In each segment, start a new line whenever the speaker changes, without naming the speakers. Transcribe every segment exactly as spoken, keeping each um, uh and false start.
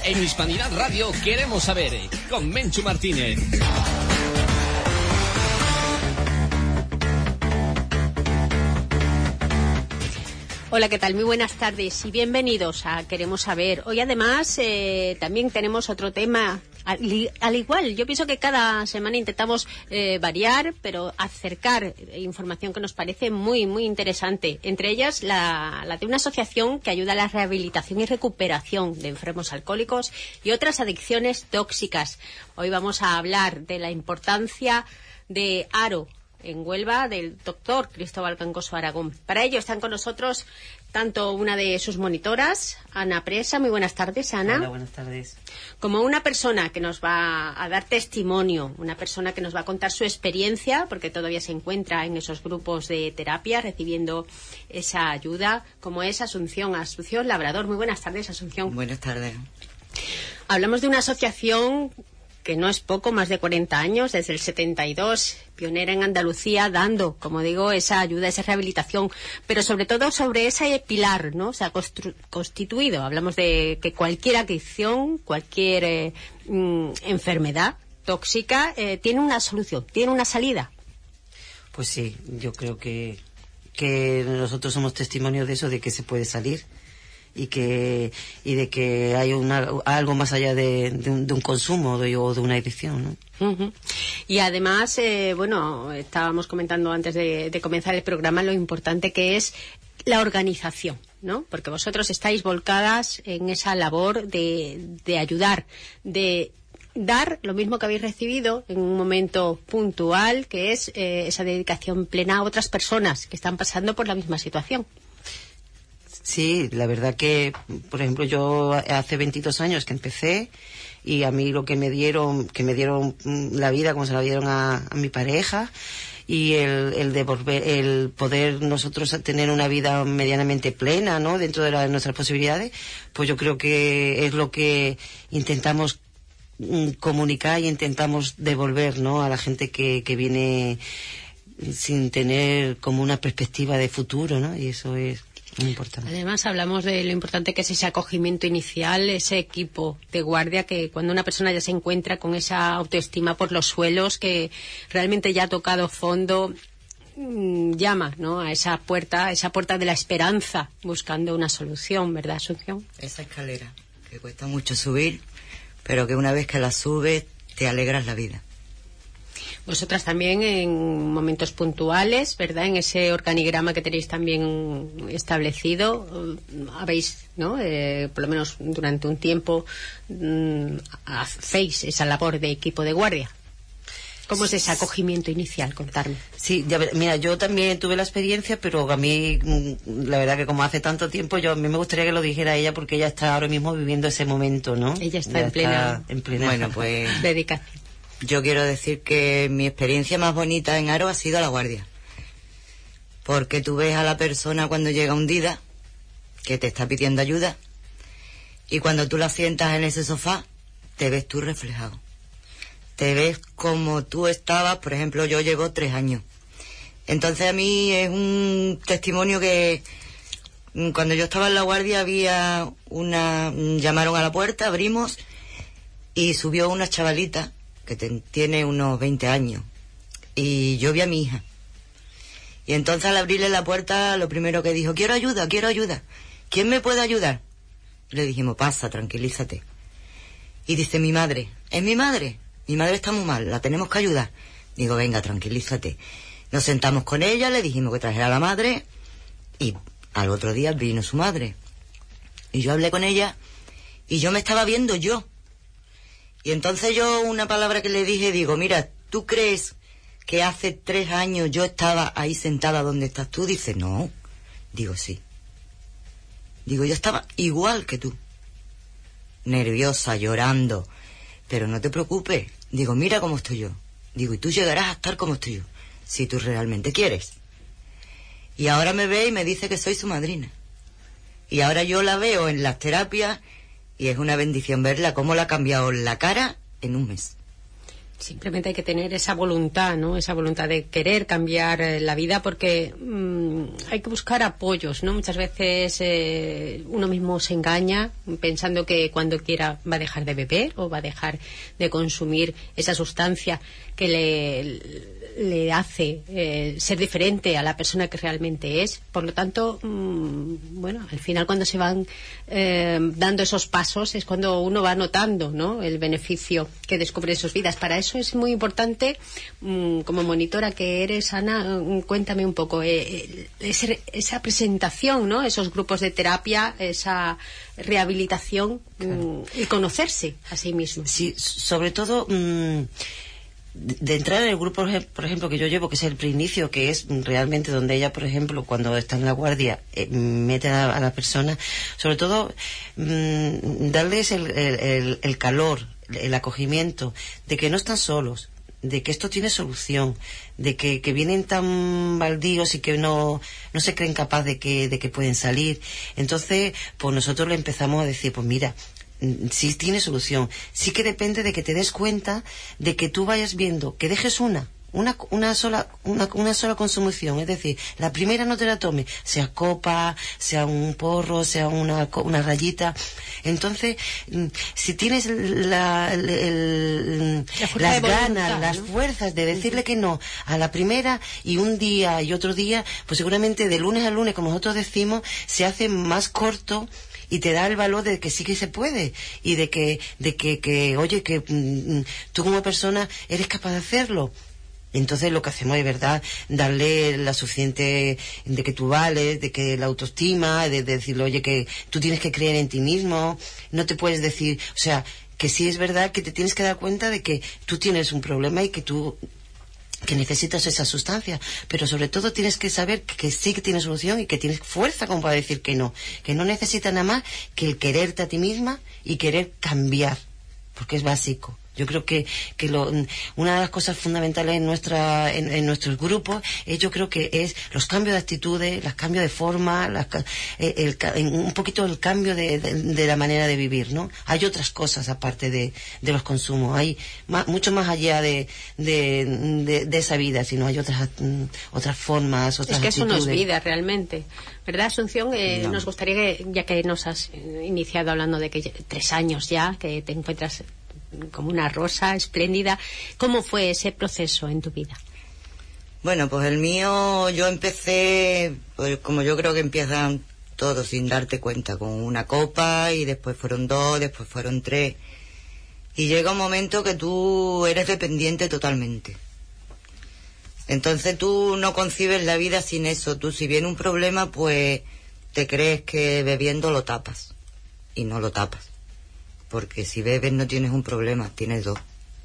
En Hispanidad Radio queremos saber, con Menchu Martínez.
Hola, ¿qué tal? Muy buenas tardes y bienvenidos a Queremos Saber. Hoy además eh, también tenemos otro tema. Al, al igual, yo pienso que cada semana intentamos eh, variar, pero acercar información que nos parece muy, muy interesante. Entre ellas, la, la de una asociación que ayuda a la rehabilitación y recuperación de enfermos alcohólicos y otras adicciones tóxicas. Hoy vamos a hablar de la importancia de Aro en Huelva, del doctor Cristóbal Cancoso Aragón. Para ello están con nosotros tanto una de sus monitoras, Ana Presa. Muy buenas tardes, Ana.
Hola, buenas tardes.
Como una persona que nos va a dar testimonio, una persona que nos va a contar su experiencia, porque todavía se encuentra en esos grupos de terapia recibiendo esa ayuda, como es Asunción, Asunción Labrador. Muy buenas tardes, Asunción.
Buenas tardes.
Hablamos de una asociación que no es poco, más de cuarenta años, desde el setenta y dos, pionera en Andalucía, dando, como digo, esa ayuda, esa rehabilitación, pero sobre todo sobre ese pilar, ¿no? Se ha constituido. Hablamos de que cualquier adicción, cualquier eh, mm, enfermedad tóxica eh, tiene una solución, tiene una salida.
Pues sí, yo creo que, que nosotros somos testimonios de eso, de que se puede salir. Y que y de que hay una, algo más allá de, de, un, de un consumo de, o de una adicción, ¿no?
Uh-huh. Y además, eh, bueno, estábamos comentando antes de, de comenzar el programa lo importante que es la organización, ¿no? Porque vosotros estáis volcadas en esa labor de, de ayudar, de dar lo mismo que habéis recibido en un momento puntual, que es eh, esa dedicación plena a otras personas que están pasando por la misma situación.
Sí, la verdad que, por ejemplo, yo hace veintidós años que empecé y a mí lo que me dieron, que me dieron la vida como se la dieron a, a mi pareja, y el, el devolver, el poder nosotros tener una vida medianamente plena, ¿no? Dentro de, la, de nuestras posibilidades, pues yo creo que es lo que intentamos comunicar y intentamos devolver, ¿no? A la gente que, que viene sin tener como una perspectiva de futuro, ¿no? Y eso es muy importante.
Además, hablamos de lo importante que es ese acogimiento inicial, ese equipo de guardia, que cuando una persona ya se encuentra con esa autoestima por los suelos, que realmente ya ha tocado fondo, mmm, llama, ¿no? A esa puerta, a esa puerta de la esperanza, buscando una solución, ¿verdad, Asunción?
Esa escalera, que cuesta mucho subir, pero que una vez que la subes, te alegras la vida.
Vosotras también en momentos puntuales, ¿verdad? En ese organigrama que tenéis también establecido, habéis, ¿no? Eh, por lo menos durante un tiempo mmm, hacéis esa labor de equipo de guardia. ¿Cómo es ese acogimiento inicial? Contarme.
Sí, ya, mira, yo también tuve la experiencia, pero a mí, la verdad que como hace tanto tiempo, yo a mí me gustaría que lo dijera ella, porque ella está ahora mismo viviendo ese momento, ¿no?
Ella está,
ya
en, plena
está en plena
bueno, pues
dedicación.
Yo quiero decir que mi experiencia más bonita en Aro ha sido la guardia. Porque tú ves a la persona cuando llega hundida, que te está pidiendo ayuda, y cuando tú la sientas en ese sofá, te ves tú reflejado. Te ves como tú estabas, por ejemplo, yo llevo tres años. Entonces a mí es un testimonio que cuando yo estaba en la guardia había una... llamaron a la puerta, abrimos, y subió una chavalita que te, tiene unos veinte años, y yo vi a mi hija, y entonces al abrirle la puerta lo primero que dijo: quiero ayuda, quiero ayuda, ¿quién me puede ayudar? Le dijimos: pasa, tranquilízate. Y dice: mi madre. ¿Es mi madre? Mi madre está muy mal, la tenemos que ayudar. Digo: venga, tranquilízate. Nos sentamos con ella, le dijimos que trajera a la madre, y al otro día vino su madre, y yo hablé con ella, y yo me estaba viendo yo. Y entonces yo, una palabra que le dije, digo: mira, ¿tú crees que hace tres años yo estaba ahí sentada donde estás tú? Dice: no. Digo: sí. Digo: yo estaba igual que tú, nerviosa, llorando, pero no te preocupes. Digo: mira cómo estoy yo. Digo: y tú llegarás a estar como estoy yo, si tú realmente quieres. Y ahora me ve y me dice que soy su madrina. Y ahora yo la veo en las terapias, y es una bendición verla, cómo la ha cambiado la cara en un mes.
Simplemente hay que tener esa voluntad, ¿no? Esa voluntad de querer cambiar eh, la vida, porque mmm, hay que buscar apoyos, ¿no? Muchas veces eh, uno mismo se engaña pensando que cuando quiera va a dejar de beber o va a dejar de consumir esa sustancia que le, le hace eh, ser diferente a la persona que realmente es. Por lo tanto, mmm, bueno, al final cuando se van eh, dando esos pasos es cuando uno va notando, ¿no?, el beneficio que descubre en sus vidas. Para eso es muy importante, mmm, como monitora que eres, Ana, cuéntame un poco eh, ese, esa presentación, ¿no?, esos grupos de terapia, esa rehabilitación, claro. mmm, y conocerse a sí mismo.
Sí, sobre todo mmm, de, de entrar en el grupo, por ejemplo, que yo llevo, que es el preinicio, que es realmente donde ella, por ejemplo, cuando está en la guardia, eh, mete a, a la persona, sobre todo mmm, darles el, el, el, el calor, el acogimiento de que no están solos, de que esto tiene solución, de que, que vienen tan baldíos y que no, no se creen capaz de que, de que pueden salir. Entonces, pues nosotros le empezamos a decir, pues mira, sí tiene solución, sí que depende de que te des cuenta de que tú vayas viendo, que dejes una Una, una sola una, una sola consumición, es decir, la primera no te la tomes, sea copa, sea un porro, sea una, una rayita. Entonces, si tienes la, el, el, la las ganas, voluntad, las ¿no? fuerzas de decirle que no a la primera, y un día y otro día, pues seguramente de lunes a lunes, como nosotros decimos, se hace más corto y te da el valor de que sí que se puede, y de que, de que, que oye, que mm, tú como persona eres capaz de hacerlo. Entonces lo que hacemos es, verdad, darle la suficiente de que tú vales, de que la autoestima, de, de decirle, oye, que tú tienes que creer en ti mismo, no te puedes decir, o sea, que sí es verdad que te tienes que dar cuenta de que tú tienes un problema y que tú que necesitas esa sustancia, pero sobre todo tienes que saber que, que sí que tienes solución y que tienes fuerza como para decir que no, que no necesitas nada más que el quererte a ti misma y querer cambiar, porque es básico. Yo creo que, que lo, una de las cosas fundamentales en nuestra en, en nuestros grupos es, yo creo que es los cambios de actitudes, los cambios de forma, las, el, el, un poquito el cambio de, de, de la manera de vivir, ¿no? Hay otras cosas aparte de, de los consumos, hay más, mucho más allá de, de, de, de esa vida, sino hay otras otras formas, otras actitudes. Es que
actitudes. Eso no es vida realmente, ¿verdad, Asunción? Eh, no. Nos gustaría que, ya que nos has iniciado hablando de que tres años ya, que te encuentras como una rosa espléndida, ¿cómo fue ese proceso en tu vida?
Bueno, pues el mío, yo empecé, pues como yo creo que empiezan todos, sin darte cuenta, con una copa, y después fueron dos, después fueron tres, y llega un momento que tú eres dependiente totalmente. Entonces tú no concibes la vida sin eso. Tú, si viene un problema, pues te crees que bebiendo lo tapas, y no lo tapas. Porque si bebes no tienes un problema, tienes dos.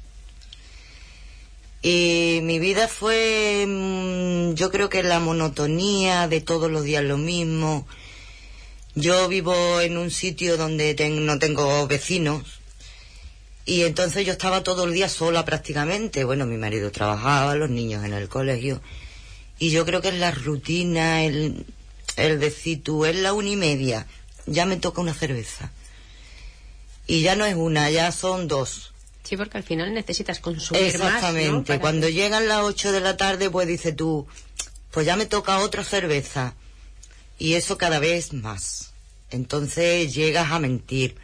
Y mi vida fue, yo creo que la monotonía de todos los días lo mismo. Yo vivo en un sitio donde ten, no tengo vecinos, y entonces yo estaba todo el día sola prácticamente. Bueno, mi marido trabajaba, los niños en el colegio, y yo creo que es la rutina, el, el decir tú, es la una y media, ya me toca una cerveza. Y ya no es una, ya son dos.
Sí, porque al final necesitas consumir más, ¿no?
Exactamente. Cuando
que...
llegan las ocho de la tarde, pues dices tú, pues ya me toca otra cerveza. Y eso cada vez más. Entonces llegas a mentir.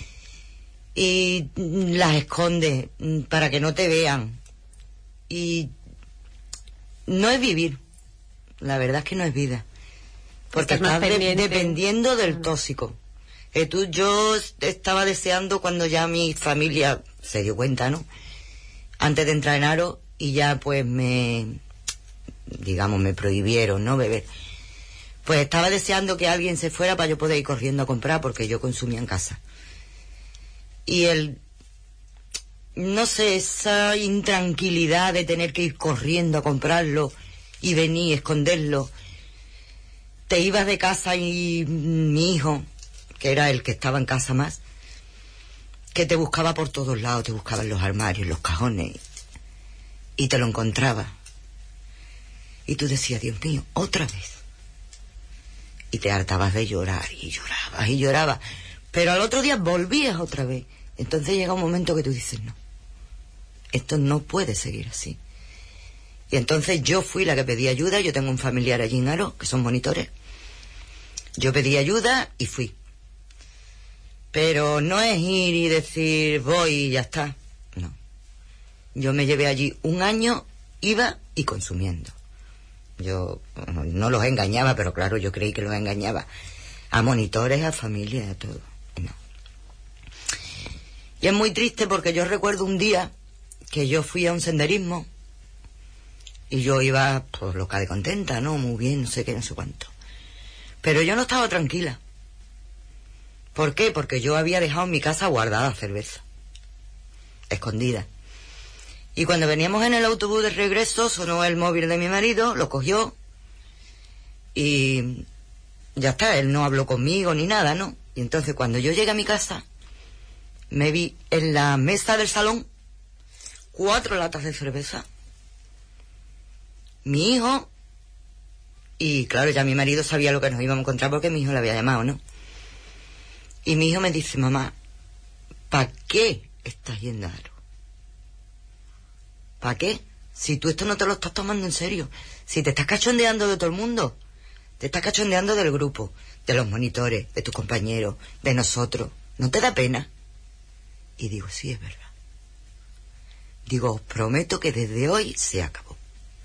Y las escondes para que no te vean. Y no es vivir. La verdad es que no es vida. Porque estás, estás de, dependiendo del tóxico. Eh, tú, yo estaba deseando cuando ya mi familia se dio cuenta, ¿no? Antes de entrar en Aro, y ya pues me, digamos, me prohibieron, ¿no?, beber. Pues estaba deseando que alguien se fuera para yo poder ir corriendo a comprar, porque yo consumía en casa. Y el, no sé, esa intranquilidad de tener que ir corriendo a comprarlo y venir y esconderlo. Te ibas de casa y mi hijo, que era el que estaba en casa más, que te buscaba por todos lados, te buscaba en los armarios, en los cajones, y te lo encontraba. Y tú decías, Dios mío, otra vez. Y te hartabas de llorar, y llorabas, y llorabas. Pero al otro día volvías otra vez. Entonces llega un momento que tú dices, no, esto no puede seguir así. Y entonces yo fui la que pedí ayuda. Yo tengo un familiar allí en Aro, que son monitores. Yo pedí ayuda y fui. Pero no es ir y decir voy y ya está. No. Yo me llevé allí un año, iba y consumiendo. Yo bueno, no los engañaba, pero claro, yo creí que los engañaba. A monitores, a familia, a todo. No. Y es muy triste porque yo recuerdo un día que yo fui a un senderismo y yo iba, pues, loca de contenta, ¿no? Muy bien, no sé qué, no sé cuánto. Pero yo no estaba tranquila. ¿Por qué? Porque yo había dejado en mi casa guardada cerveza. Escondida. Y cuando veníamos en el autobús de regreso, sonó el móvil de mi marido, lo cogió y ya está, él no habló conmigo ni nada, ¿no? Y entonces cuando yo llegué a mi casa, me vi en la mesa del salón cuatro latas de cerveza. Mi hijo, y claro, ya mi marido sabía lo que nos íbamos a encontrar porque mi hijo le había llamado, ¿no? Y mi hijo me dice, mamá, ¿para qué estás yendo a Aro? ¿Para qué? Si tú esto no te lo estás tomando en serio. Si te estás cachondeando de todo el mundo. Te estás cachondeando del grupo, de los monitores, de tus compañeros, de nosotros. ¿No te da pena? Y digo, sí, es verdad. Digo, os prometo que desde hoy se acabó.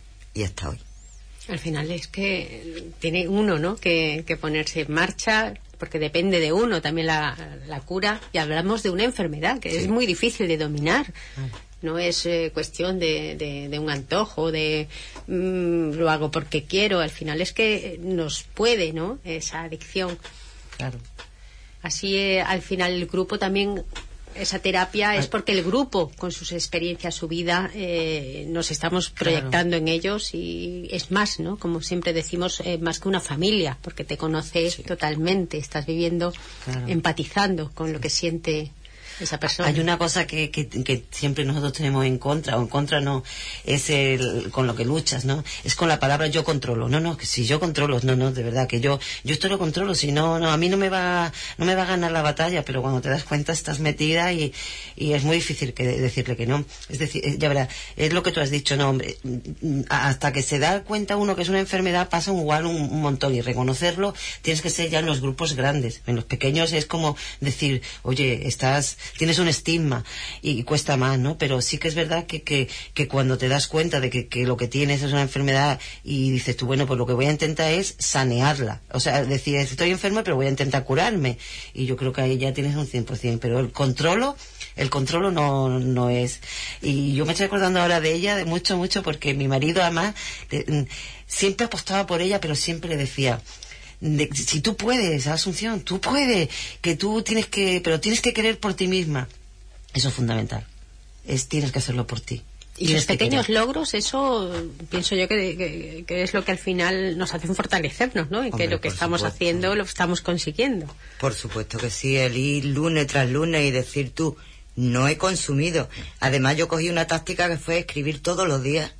Y hasta hoy.
Al final es que tiene uno, ¿no?, que, que ponerse en marcha, porque depende de uno también la, la cura. Y hablamos de una enfermedad que sí. Es muy difícil de dominar. Ah. No es eh, cuestión de, de, de un antojo, de mmm, lo hago porque quiero. Al final es que nos puede, ¿no?, esa adicción.
Claro.
Así, eh, al final el grupo también... Esa terapia es porque el grupo, con sus experiencias, su vida, eh, nos estamos proyectando claro. en ellos, y es más, ¿no? Como siempre decimos, eh, más que una familia, porque te conoces sí. totalmente, estás viviendo, claro. empatizando con lo que siente esa persona.
Hay una cosa que, que, que siempre nosotros tenemos en contra, o en contra no, es el, con lo que luchas, ¿no? Es con la palabra yo controlo. No, no, que si yo controlo, no, no, de verdad, que yo yo esto lo controlo, si no, no, a mí no me va no me va a ganar la batalla, pero cuando te das cuenta estás metida y, y es muy difícil que decirle que no. Es decir, ya verás, es lo que tú has dicho, no, hombre, hasta que se da cuenta uno que es una enfermedad pasa igual un, un montón, y reconocerlo tienes que ser ya en los grupos grandes. En los pequeños es como decir, oye, estás tienes un estigma y cuesta más, ¿no? Pero sí que es verdad que, que, que cuando te das cuenta de que, que lo que tienes es una enfermedad y dices tú, bueno, pues lo que voy a intentar es sanearla. O sea, decir, estoy enferma pero voy a intentar curarme. Y yo creo que ahí ya tienes un cien por ciento. Pero el controlo, el controlo no, no es. Y yo me estoy acordando ahora de ella, de mucho, mucho, porque mi marido además de, siempre apostaba por ella, pero siempre le decía... De, si tú puedes, Asunción, tú puedes, que tú tienes que, pero tienes que querer por ti misma. Eso es fundamental. Es, tienes que hacerlo por ti.
Y los pequeños logros, eso pienso yo que, que, que es lo que al final nos hacen fortalecernos, ¿no? Y Hombre, que lo que estamos supuesto. haciendo lo estamos consiguiendo.
Por supuesto que sí, el ir lunes tras lunes y decir tú, no he consumido. Además yo cogí una táctica que fue escribir todos los días.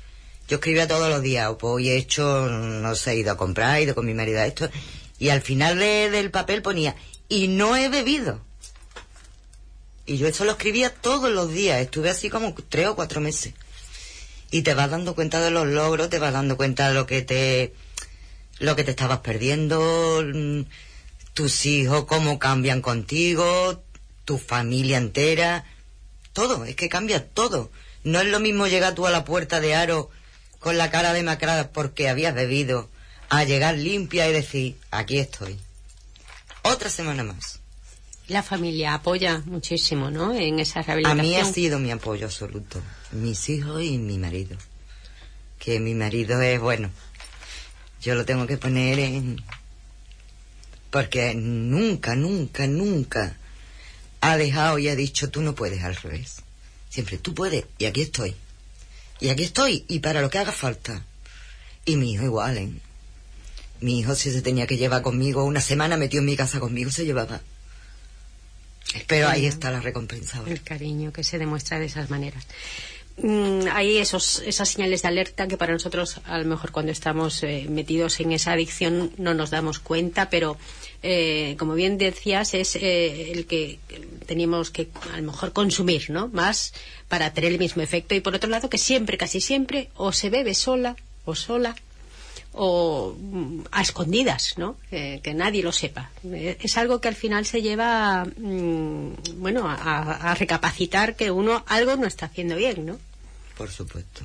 Yo escribía todos los días, o pues hoy he hecho, no sé, he ido a comprar, he ido con mi marido a esto, y al final de, del papel ponía, y no he bebido. Y yo eso lo escribía todos los días, estuve así como tres o cuatro meses. Y te vas dando cuenta de los logros, te vas dando cuenta de lo que te, lo que te estabas perdiendo, tus hijos, cómo cambian contigo, tu familia entera, todo, es que cambia todo. No es lo mismo llegar tú a la puerta de Aro con la cara demacrada porque habías bebido, a llegar limpia y decir, aquí estoy. Otra semana más.
La familia apoya muchísimo, ¿no?, en esa rehabilitación.
A mí ha sido mi apoyo absoluto. Mis hijos y mi marido. Que mi marido es, bueno, yo lo tengo que poner en... Porque nunca, nunca, nunca ha dejado y ha dicho, tú no puedes, al revés. Siempre, tú puedes, y aquí estoy. Y aquí estoy, y para lo que haga falta. Y mi hijo igual, ¿eh? Mi hijo, si se tenía que llevar conmigo una semana metido en mi casa conmigo, se llevaba. Pero ahí está la recompensa ahora.
El cariño que se demuestra de esas maneras. mm, hay esos esas señales de alerta que para nosotros, a lo mejor cuando estamos eh, metidos en esa adicción, no nos damos cuenta, pero eh, como bien decías, es eh, el que teníamos que a lo mejor consumir, ¿no? Más para tener el mismo efecto. Y por otro lado, que siempre, casi siempre, o se bebe sola o sola, o mm, a escondidas, ¿no? Eh, que nadie lo sepa. Eh, es algo que al final se lleva, mm, bueno, a, a recapacitar que uno algo no está haciendo bien, ¿no?
Por supuesto.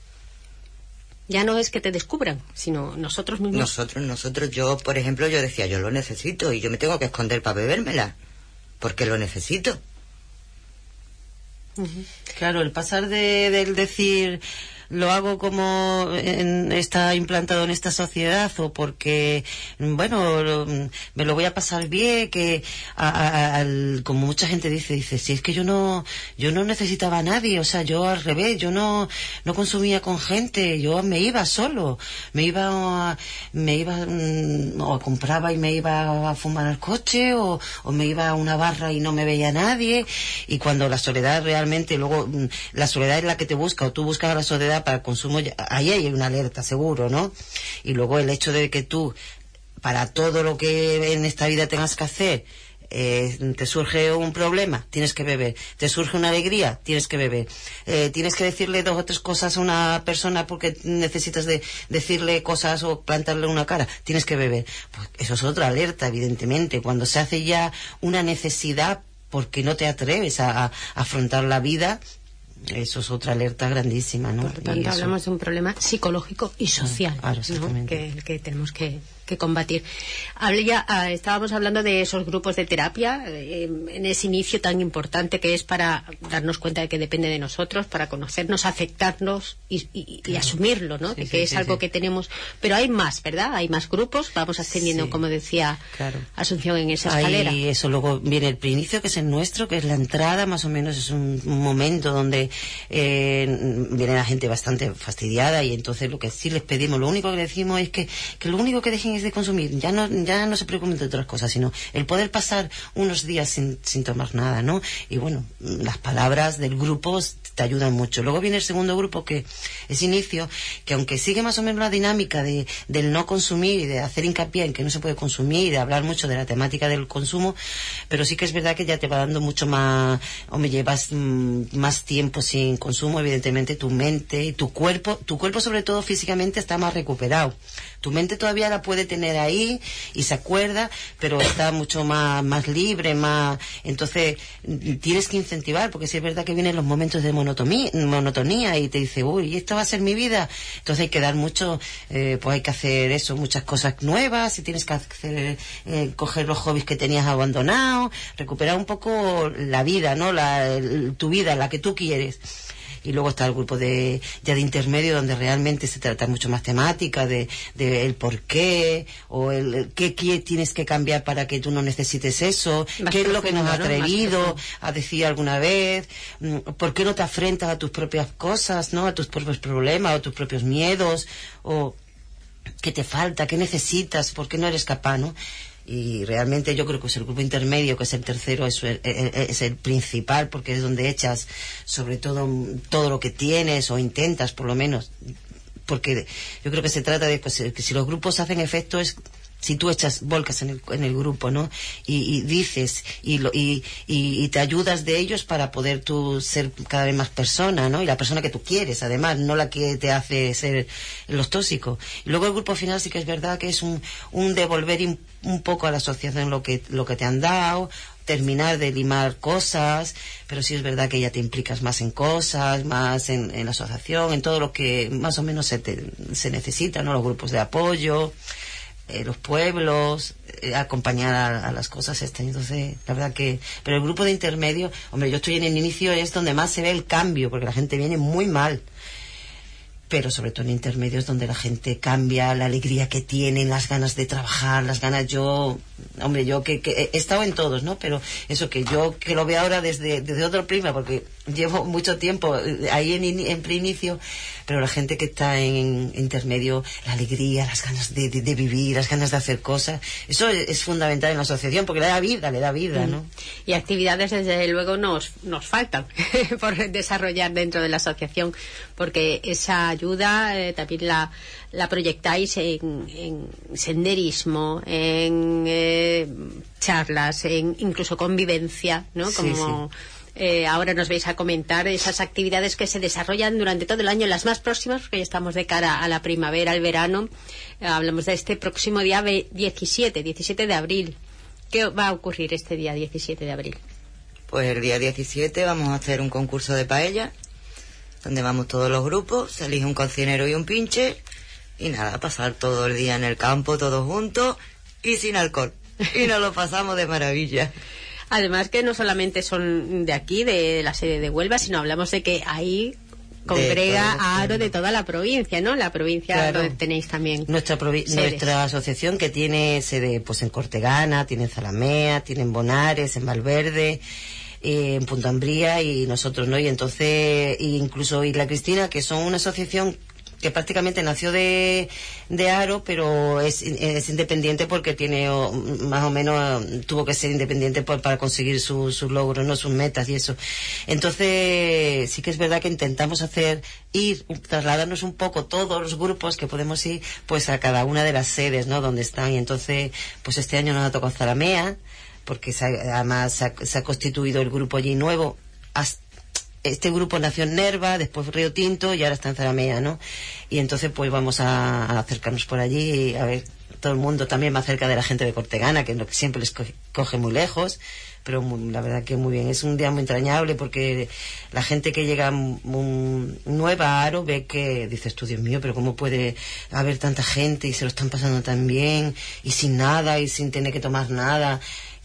Ya no es que te descubran, sino nosotros mismos.
Nosotros, nosotros, yo, por ejemplo, yo decía, yo lo necesito y yo me tengo que esconder para bebérmela, porque lo necesito.
Uh-huh. Claro, el pasar de, del decir lo hago como en, está implantado en esta sociedad, o porque, bueno, lo, me lo voy a pasar bien, que a, a, al, como mucha gente dice, dice, si es que yo no yo no necesitaba a nadie, o sea, yo al revés, yo no no consumía con gente, yo me iba solo, me iba a, me iba o compraba y me iba a fumar al coche, o, o me iba a una barra y no me veía nadie. Y cuando la soledad realmente, luego la soledad es la que te busca, o tú buscas la soledad para el consumo, ahí hay una alerta seguro, ¿no? Y luego el hecho de que tú, para todo lo que en esta vida tengas que hacer, eh, te surge un problema, tienes que beber, te surge una alegría, tienes que beber, eh, tienes que decirle dos o tres cosas a una persona porque necesitas de decirle cosas o plantarle una cara, tienes que beber. Pues eso es otra alerta, evidentemente, cuando se hace ya una necesidad porque no te atreves a, a afrontar la vida. Eso es otra alerta grandísima, ¿no?
Por lo tanto, hablamos de un problema psicológico y social,
claro,
¿no? que, que tenemos que, que combatir. Hablé, uh, estábamos hablando de esos grupos de terapia, eh, en ese inicio tan importante que es para darnos cuenta de que depende de nosotros, para conocernos, aceptarnos y, y, claro. y asumirlo, ¿no? Sí, de que sí, es sí, algo sí. que tenemos. Pero hay más, ¿verdad? Hay más grupos, vamos ascendiendo, sí. como decía claro. Asunción, en esa escalera.
Y eso, luego viene el preinicio, que es el nuestro, que es la entrada, más o menos es un, un momento donde eh, viene la gente bastante fastidiada, y entonces lo que sí les pedimos, lo único que les decimos es que, que lo único que dejen es de consumir, ya no ya no se preocupen de otras cosas, sino el poder pasar unos días sin, sin tomar nada, ¿no? Y bueno, las palabras del grupo te ayudan mucho. Luego viene el segundo grupo, que es inicio, que aunque sigue más o menos la dinámica de, del no consumir y de hacer hincapié en que no se puede consumir y de hablar mucho de la temática del consumo, pero sí que es verdad que ya te va dando mucho más, o me llevas mmm, más tiempo sin consumo, evidentemente tu mente y tu cuerpo, tu cuerpo sobre todo físicamente está más recuperado. Tu mente todavía la puede tener ahí y se acuerda, pero está mucho más, más libre, más... Entonces, tienes que incentivar, porque sí es verdad que vienen los momentos de monotonía, monotonía y te dice, uy, ¿esto va a ser mi vida? Entonces hay que dar mucho, eh, pues hay que hacer eso, muchas cosas nuevas, y tienes que hacer, eh, coger los hobbies que tenías abandonados, recuperar un poco la vida, ¿no? La, el, tu vida, la que tú quieres. Y luego está el grupo de ya de intermedio, donde realmente se trata mucho más temática de, de el por qué, o el, el qué, qué tienes que cambiar para que tú no necesites eso, más qué es lo que nos ha atrevido a decir alguna vez, por qué no te afrentas a tus propias cosas, ¿no? A tus propios problemas, o a tus propios miedos, o qué te falta, qué necesitas, por qué no eres capaz, ¿no? Y realmente yo creo que es el grupo intermedio, que es el tercero, es el, es el principal, porque es donde echas sobre todo todo lo que tienes, o intentas por lo menos, porque yo creo que se trata de pues, que si los grupos hacen efecto es si tú echas volcas en el, en el grupo, ¿no? Y, y dices y, lo, y, y, y te ayudas de ellos para poder tú ser cada vez más persona, ¿no? Y la persona que tú quieres, además, no la que te hace ser los tóxicos. Y luego el grupo final sí que es verdad que es un, un devolver un, un poco a la asociación lo que, lo que te han dado, terminar de limar cosas, pero sí es verdad que ya te implicas más en cosas, más en, en la asociación, en todo lo que más o menos se, te, se necesita, ¿no? Los grupos de apoyo, Eh, los pueblos, eh, acompañar a, a las cosas estas. Entonces, la verdad que... Pero el grupo de intermedio, hombre, yo estoy en el inicio, es donde más se ve el cambio, porque la gente viene muy mal. pero sobre todo en intermedios donde la gente cambia, la alegría que tienen, las ganas de trabajar, las ganas. Yo, hombre, yo que, que he estado en todos, ¿no? Pero eso que yo que lo veo ahora desde, desde otro prisma, porque llevo mucho tiempo ahí en, en preinicio, pero la gente que está en intermedio, la alegría, las ganas de, de, de vivir, las ganas de hacer cosas, eso es, es fundamental en la asociación, porque le da vida, le da vida, ¿no?
Y actividades, desde luego, nos, nos faltan por desarrollar dentro de la asociación, porque esa ayuda eh, también la, la proyectáis en, en senderismo, en eh, charlas, en incluso convivencia, ¿no? Como sí, sí. Eh, ahora nos vais a comentar esas actividades que se desarrollan durante todo el año, las más próximas, porque ya estamos de cara a la primavera, al verano. Eh, hablamos de este próximo día diecisiete de abril. ¿Qué va a ocurrir este día diecisiete de abril?
Pues el día diecisiete vamos a hacer un concurso de paella, donde vamos todos los grupos, se elige un cocinero y un pinche, y nada, pasar todo el día en el campo, todos juntos, y sin alcohol. Y nos lo pasamos de maravilla.
Además que no solamente son de aquí, de la sede de Huelva, sino hablamos de que ahí congrega a Haro de toda la provincia, ¿no? La provincia, claro, donde tenéis también
nuestra provi- nuestra asociación, que tiene sede pues en Cortegana, tiene en Zalamea, tiene en Bonares, en Valverde, eh, en Punta Umbría, y nosotros, ¿no? Y entonces, incluso Isla Cristina, que son una asociación que prácticamente nació de, de Haro, pero es, es independiente porque tiene, o, más o menos, tuvo que ser independiente por, para conseguir sus su logros, ¿no? Sus metas y eso. Entonces, sí que es verdad que intentamos hacer, ir, trasladarnos un poco todos los grupos que podemos ir, pues a cada una de las sedes, ¿no? Donde están. Y entonces, pues este año nos ha tocado Zalamea, porque se ha, además se ha, se ha constituido el grupo allí nuevo. Hasta este grupo nació en Nerva, después Río Tinto y ahora está en Zalamea, ¿no? Y entonces pues vamos a, a acercarnos por allí, y a ver, todo el mundo también más cerca de la gente de Cortegana, que es lo que siempre les coge, coge muy lejos, pero muy, la verdad que muy bien. Es un día muy entrañable porque la gente que llega muy nueva a Haro ve que dices tú, Dios mío, pero cómo puede haber tanta gente y se lo están pasando tan bien y sin nada y sin tener que tomar nada.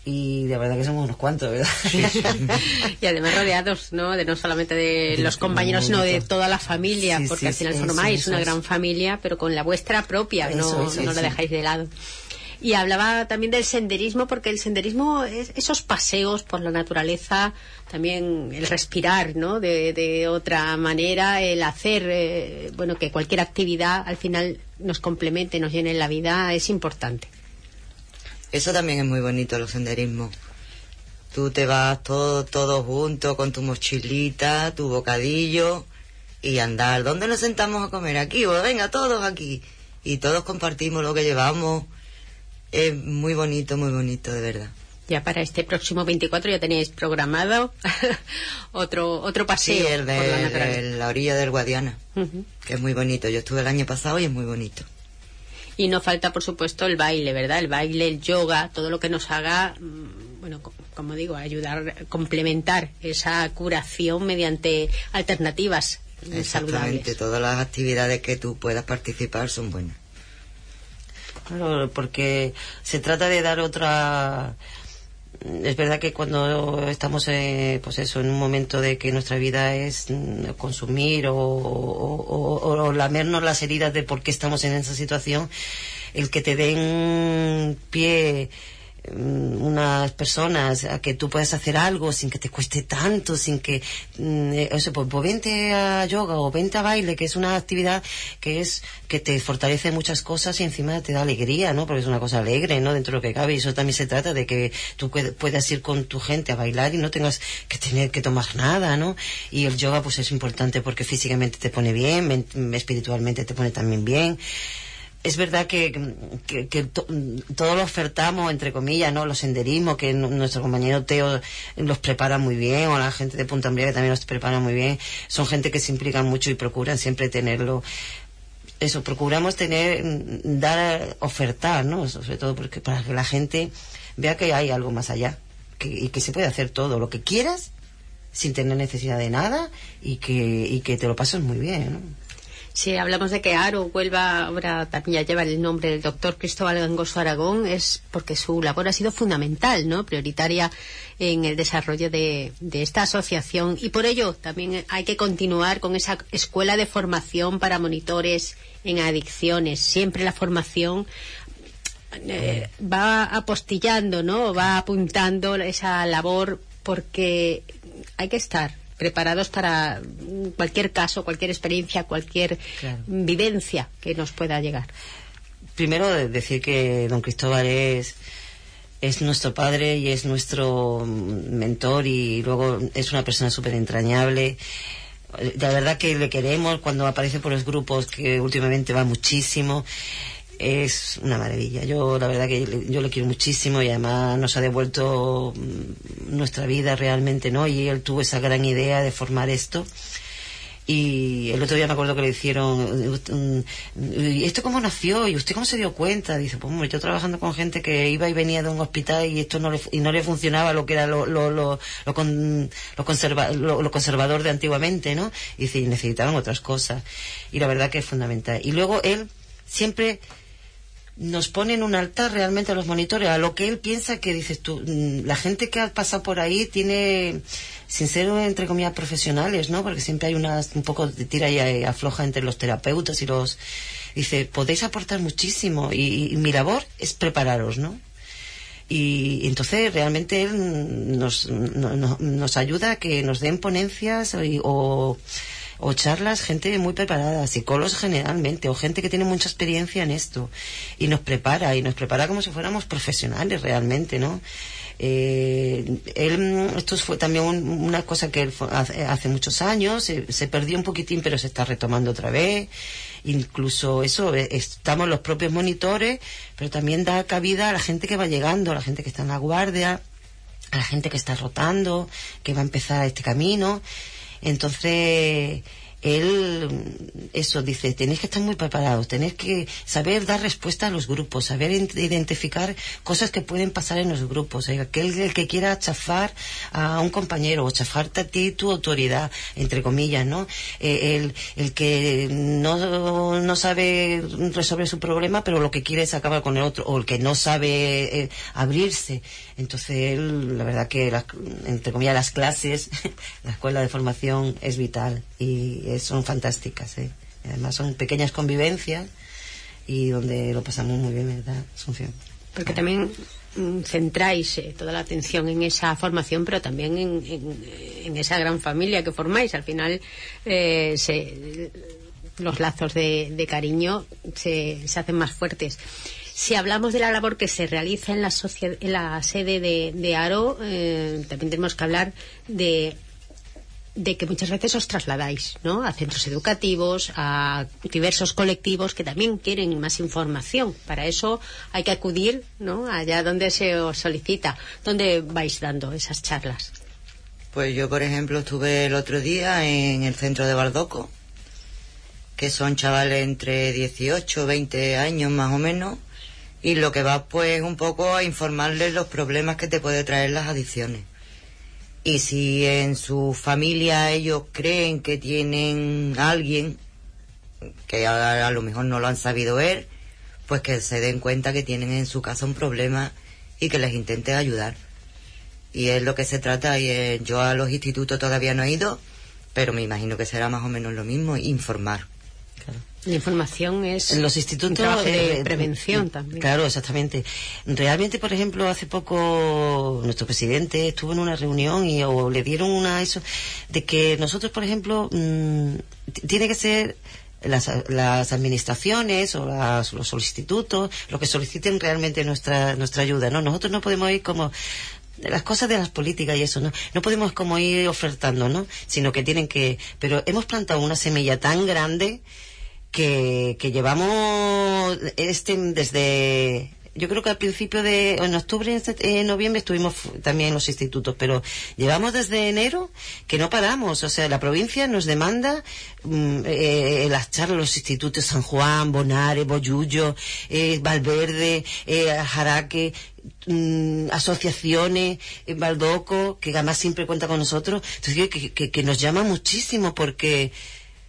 Y de verdad que somos unos cuantos, ¿verdad?
Sí, sí. Y además rodeados, ¿no? De no solamente de los compañeros, sino de toda la familia, sí, porque sí, al final formáis una gran familia, pero con la vuestra propia, eso, no, eso, no la dejáis de lado. Y hablaba también del senderismo, porque el senderismo es esos paseos por la naturaleza, también el respirar, ¿no? De, de otra manera, el hacer, eh, bueno, que cualquier actividad al final nos complemente, nos llene la vida, es importante.
Eso también es muy bonito, los senderismos. Tú te vas todo, todo junto con tu mochilita, tu bocadillo y andar. ¿Dónde nos sentamos a comer? Aquí, pues venga, todos aquí. Y todos compartimos lo que llevamos. Es muy bonito, muy bonito, de verdad.
Ya para este próximo veinticuatro ya tenéis programado otro otro paseo.
Sí, el de,
por la, naturaleza.
de la orilla del Guadiana, uh-huh. Que es muy bonito. Yo estuve el año pasado y es muy bonito.
Y no falta, por supuesto, el baile, ¿verdad? El baile, el yoga, todo lo que nos haga, bueno, como digo, ayudar, complementar esa curación mediante alternativas saludables.
Exactamente, todas las actividades que tú puedas participar son buenas.
Claro, porque se trata de dar otra... Es verdad que cuando estamos eh, pues eso, en un momento de que nuestra vida es consumir o, o, o, o lamernos las heridas de por qué estamos en esa situación, el que te den pie unas personas a que tú puedas hacer algo sin que te cueste tanto, sin que eh, eso, pues, pues vente a yoga o vente a baile, que es una actividad que es que te fortalece muchas cosas y encima te da alegría, ¿no? Porque es una cosa alegre, ¿no? Dentro de lo que cabe, y eso también se trata de que tú puedas ir con tu gente a bailar y no tengas que tener que tomar nada, ¿no? Y el yoga pues es importante porque físicamente te pone bien, espiritualmente te pone también bien. Es verdad que, que, que to, todo lo ofertamos, entre comillas, ¿no? Los senderismos, que n- nuestro compañero Teo los prepara muy bien, o la gente de Punta Umbría que también los prepara muy bien. Son gente que se implican mucho y procuran siempre tenerlo. Eso, procuramos tener, dar, ofertar, ¿no? Sobre todo porque para que la gente vea que hay algo más allá, que, y que se puede hacer todo lo que quieras sin tener necesidad de nada y que, y que te lo pases muy bien, ¿no?
Si hablamos de que Aro, Huelva, ahora también ya lleva el nombre del doctor Cristóbal Gangoso Aragón, es porque su labor ha sido fundamental, ¿no? Prioritaria en el desarrollo de, de esta asociación, y por ello también hay que continuar con esa escuela de formación para monitores en adicciones. Siempre la formación eh, va apostillando, ¿no? Va apuntando esa labor, porque hay que estar preparados para cualquier caso, cualquier experiencia, cualquier claro. vivencia que nos pueda llegar.
Primero decir que don Cristóbal es es nuestro padre y es nuestro mentor, y luego es una persona súper entrañable. La verdad que le queremos cuando aparece por los grupos, que últimamente va muchísimo. Es una maravilla. Yo la verdad que le, yo le quiero muchísimo, y además nos ha devuelto nuestra vida realmente, ¿no? Y él tuvo esa gran idea de formar esto. Y el otro día me acuerdo que le hicieron, ¿y esto cómo nació? ¿Y usted cómo se dio cuenta? Dice, pues yo trabajando con gente que iba y venía de un hospital y esto no le, y no le funcionaba lo que era lo, lo, lo, lo, con, lo, conserva, lo, lo conservador de antiguamente, ¿no? Y dice, y necesitaban otras cosas. Y la verdad que es fundamental. Y luego él siempre nos pone en un altar realmente a los monitores, a lo que él piensa que, dices tú, la gente que ha pasado por ahí tiene, sin ser entre comillas profesionales, ¿no? Porque siempre hay una, un poco de tira y afloja entre los terapeutas y los, dice, podéis aportar muchísimo, y, y mi labor es prepararos, ¿no? Y, y entonces realmente él nos, no, no, nos ayuda a que nos den ponencias o, o o charlas, gente muy preparada, psicólogos generalmente, o gente que tiene mucha experiencia en esto, y nos prepara, y nos prepara como si fuéramos profesionales realmente, ¿no? Eh, él, esto fue también un, una cosa que él hace, hace muchos años, se, se perdió un poquitín, pero se está retomando otra vez. Incluso eso, estamos los propios monitores, pero también da cabida a la gente que va llegando, a la gente que está en la guardia, a la gente que está rotando, que va a empezar este camino. Entonces él, eso dice, tenéis que estar muy preparados, tenéis que saber dar respuesta a los grupos, saber identificar cosas que pueden pasar en los grupos. Aquel el que quiera chafar a un compañero o chafarte a ti tu autoridad, entre comillas, ¿no? Eh, el, el que no, no sabe resolver su problema, pero lo que quiere es acabar con el otro, o el que no sabe eh, abrirse. Entonces él, la verdad que las, entre comillas, las clases, la escuela de formación es vital, y son fantásticas, ¿eh? Además son pequeñas convivencias y donde lo pasamos muy bien, ¿verdad, Asunción?
Porque también mm, centráis eh, toda la atención en esa formación, pero también en, en, en esa gran familia que formáis. Al final eh, se, los lazos de, de cariño se, se hacen más fuertes. Si hablamos de la labor que se realiza en la, en la sede de, de Aro, eh, también tenemos que hablar de de que muchas veces os trasladáis, ¿no?, a centros educativos, a diversos colectivos que también quieren más información. Para eso hay que acudir, ¿no?, allá donde se os solicita. ¿Dónde vais dando esas charlas?
Pues yo, por ejemplo, estuve el otro día en el centro de Baldoco, que son chavales entre dieciocho, veinte años más o menos, y lo que va pues un poco a informarles los problemas que te puede traer las adicciones. Y si en su familia ellos creen que tienen a alguien que a, a lo mejor no lo han sabido ver, pues que se den cuenta que tienen en su casa un problema y que les intenten ayudar. Y es lo que se trata. Y eh, yo a los institutos todavía no he ido, pero me imagino que será más o menos lo mismo, informar.
Claro. La información es
en los institutos
un trabajo de
eh,
prevención
eh,
también.
Claro, exactamente. Realmente, por ejemplo, hace poco nuestro presidente estuvo en una reunión y o le dieron una eso de que nosotros, por ejemplo, mmm, tiene que ser las, las administraciones o las, los institutos lo que soliciten realmente nuestra nuestra ayuda, ¿no? Nosotros no podemos ir como de las cosas de las políticas y eso, ¿no? No podemos como ir ofertando, ¿no? Sino que tienen que... Pero hemos plantado una semilla tan grande que, que llevamos este desde... Yo creo que al principio de... En octubre, en noviembre estuvimos también en los institutos, pero llevamos desde enero que no paramos. O sea, la provincia nos demanda mm, eh, las charlas, los institutos San Juan, Bonares, Bollullo, eh, Valverde, eh, Jaraque... Mm, asociaciones en Baldoco, que además siempre cuenta con nosotros. Entonces que, que, que nos llama muchísimo porque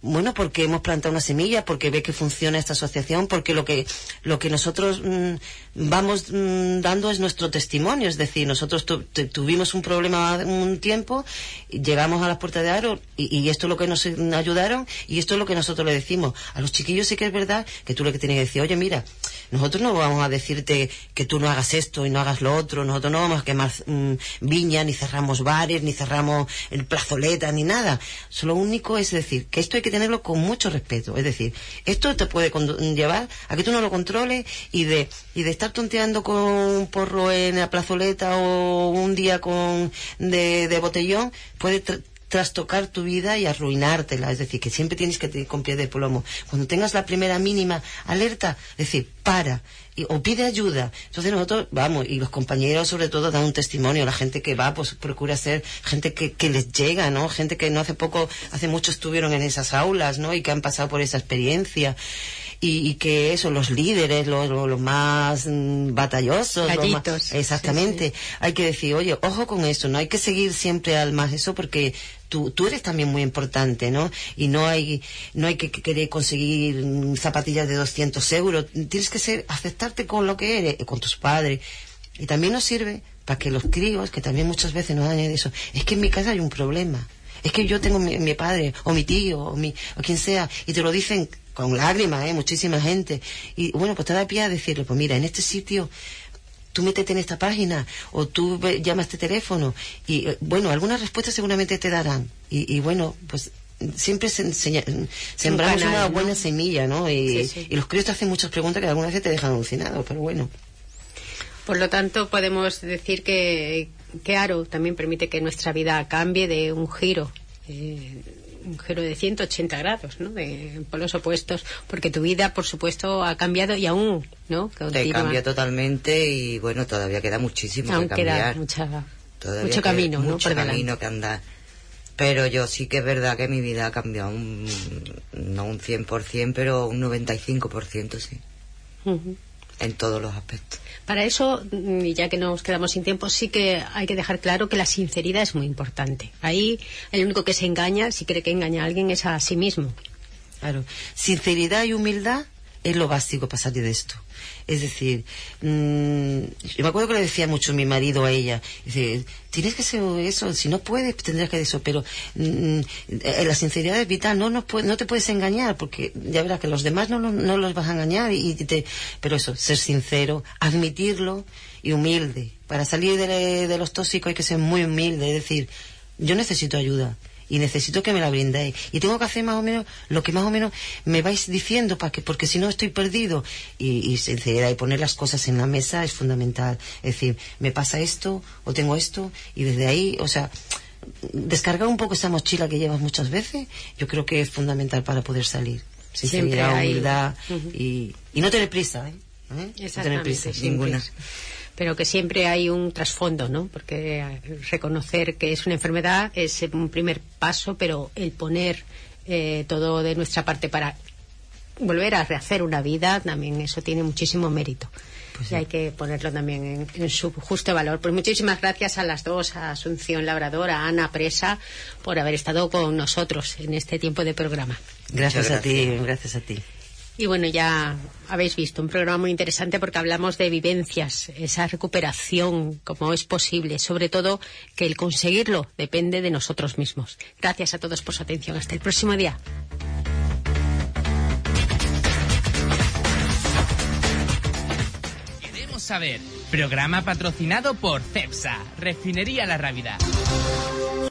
bueno, porque hemos plantado una semilla, porque ve que funciona esta asociación, porque lo que lo que nosotros mmm, vamos mmm, dando es nuestro testimonio. Es decir, nosotros tu, tu, tuvimos un problema un tiempo, llegamos a las puertas de Aro y, y esto es lo que nos ayudaron y esto es lo que nosotros le decimos. A los chiquillos sí que es verdad que tú lo que tienes que decir, oye, mira, nosotros no vamos a decirte que tú no hagas esto y no hagas lo otro, nosotros no vamos a quemar mmm, viña, ni cerramos bares, ni cerramos el plazoleta, ni nada. Lo único es decir, que esto hay que tenerlo con mucho respeto. Es decir, esto te puede llevar a que tú no lo controles y de y de estar tonteando con un porro en la plazoleta o un día con de, de botellón, puede tra trastocar tu vida y arruinártela. Es decir, que siempre tienes que ir con pie de plomo. Cuando tengas la primera mínima alerta, es decir, para y, o pide ayuda. Entonces nosotros vamos, y los compañeros sobre todo dan un testimonio. La gente que va pues procura ser gente que, que les llega, ¿no? Gente que no hace poco, hace mucho estuvieron en esas aulas, ¿no? Y que han pasado por esa experiencia. Y, y que eso, los líderes, los, los, los más mm, batallosos,
Gallitos,
los más, exactamente, sí, sí. Hay que decir, oye, ojo con eso, no hay que seguir siempre al más eso porque tú, tú eres también muy importante, ¿no? Y no hay, no hay que, que querer conseguir mm, zapatillas de doscientos euros, tienes que ser, aceptarte con lo que eres, con tus padres. Y también nos sirve para que los críos, que también muchas veces nos dañan eso, es que en mi casa hay un problema, es que yo tengo mi, mi padre, o mi tío, o, mi, o quien sea, y te lo dicen con lágrimas, ¿eh? Muchísima gente. Y bueno, pues te da pie a decirle, pues mira, en este sitio, tú métete en esta página, o tú ve, llama a este teléfono. Y eh, bueno, algunas respuestas seguramente te darán. Y, y bueno, pues siempre se enseña, sembramos canal, una buena ¿no? semilla, ¿no? Y, sí, sí. y los críos te hacen muchas preguntas que algunas veces te dejan alucinado, pero bueno.
Por lo tanto, podemos decir que, que Aro también permite que nuestra vida cambie de un giro. Eh, un giro de ciento ochenta grados, ¿no? De polos opuestos, porque tu vida, por supuesto, ha cambiado y aún, ¿no?
Te cambia totalmente y, bueno, todavía queda muchísimo aún que cambiar.
Queda mucha, mucho camino, ¿no?
Mucho camino que andar. Pero yo sí que es verdad que mi vida ha cambiado, un, no un cien por ciento, pero un noventa y cinco por ciento, sí. Uh-huh. En todos los aspectos.
Para eso, y ya que nos quedamos sin tiempo, sí que hay que dejar claro que la sinceridad es muy importante. Ahí el único que se engaña, si cree que engaña a alguien, es a sí mismo.
Claro. Sinceridad y humildad es lo básico para salir de esto. Es decir, mmm, yo me acuerdo que le decía mucho mi marido a ella, dice, tienes que ser eso, si no puedes tendrás que eso, pero mmm, la sinceridad es vital, no, no, no te puedes engañar, porque ya verás que los demás no, no, no los vas a engañar, y te, pero eso, ser sincero, admitirlo y humilde. Para salir de, de los tóxicos hay que ser muy humilde, es decir, yo necesito ayuda y necesito que me la brindéis y tengo que hacer más o menos lo que más o menos me vais diciendo, para que, porque si no estoy perdido, y, y sinceridad y poner las cosas en la mesa es fundamental. Es decir, me pasa esto o tengo esto, y desde ahí, o sea, descargar un poco esa mochila que llevas muchas veces, yo creo que es fundamental para poder salir. Sinceridad, humildad, uh-huh. y, y no tener prisa, ¿eh? ¿Eh? No tener prisa ninguna.
Pero que siempre hay un trasfondo, ¿no? Porque reconocer que es una enfermedad es un primer paso, pero el poner eh, todo de nuestra parte para volver a rehacer una vida, también eso tiene muchísimo mérito. Pues sí. Y hay que ponerlo también en, en su justo valor. Pues muchísimas gracias a las dos, a Asunción Labrador, a Ana Presa, por haber estado con nosotros en este tiempo de programa.
Gracias, gracias. a ti, gracias a ti.
Y bueno, ya habéis visto un programa muy interesante porque hablamos de vivencias, esa recuperación, cómo es posible, sobre todo que el conseguirlo depende de nosotros mismos. Gracias a todos por su atención. Hasta el próximo día.
Queremos saber. Programa patrocinado por Cepsa, Refinería La Rábida.